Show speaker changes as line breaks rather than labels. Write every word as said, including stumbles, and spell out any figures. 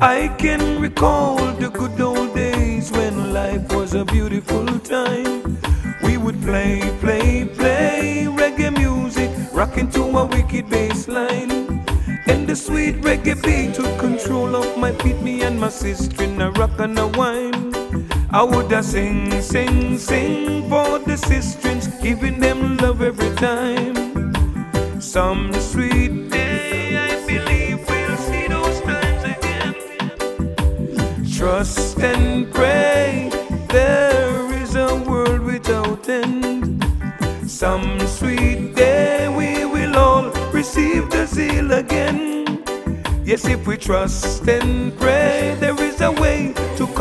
I can recall the good old days when life was a beautiful time. We would play, play, play reggae music, rocking to a wicked bass line. And the sweet reggae beat took control of my feet, me and my sister in a rock and a wine. I would a sing, sing, sing for the sisters, giving them love every time. Some sweet day I believe we'll see those times again. Trust and pray, there is a world without end. Some sweet day we will all receive the zeal again. Yes, if we trust and pray, there is a way to